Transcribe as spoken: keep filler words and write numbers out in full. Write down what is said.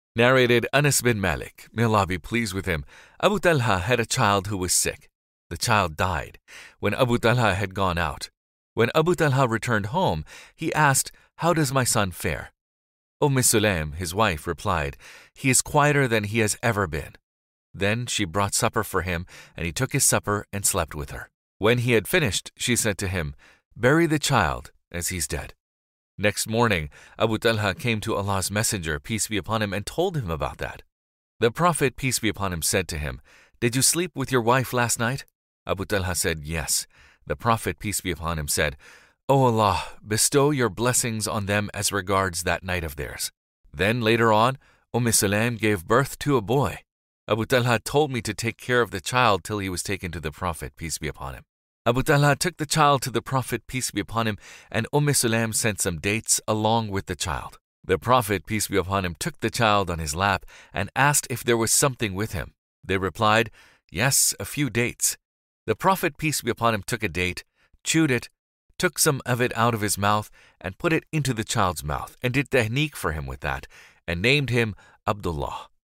Narrated Anas bin Malik, may Allah be pleased with him, Abu Talha had a child who was sick. The child died when Abu Talha had gone out. When Abu Talha returned home, he asked, "How does my son fare?" Umm Sulaim, his wife, replied, "He is quieter than he has ever been." Then she brought supper for him, and he took his supper and slept with her. When he had finished, she said to him, "Bury the child, as he's dead." Next morning, Abu Talha came to Allah's Messenger, peace be upon him, and told him about that. The Prophet, peace be upon him, said to him, "Did you sleep with your wife last night?" Abu Talha said, "Yes." The Prophet, peace be upon him, said, "O Allah, bestow your blessings on them as regards that night of theirs." Then later on, Umm Sulaim gave birth to a boy. Abu Talha told me to take care of the child till he was taken to the Prophet, peace be upon him. Abu Talha took the child to the Prophet, peace be upon him, and Umm Sulaim sent some dates along with the child. The Prophet, peace be upon him, took the child on his lap and asked if there was something with him. They replied, "Yes, a few dates." The Prophet, peace be upon him, took a date, chewed it, took some of it out of his mouth, and put it into the child's mouth, and did tahniq for him with that, and named him Abdullah.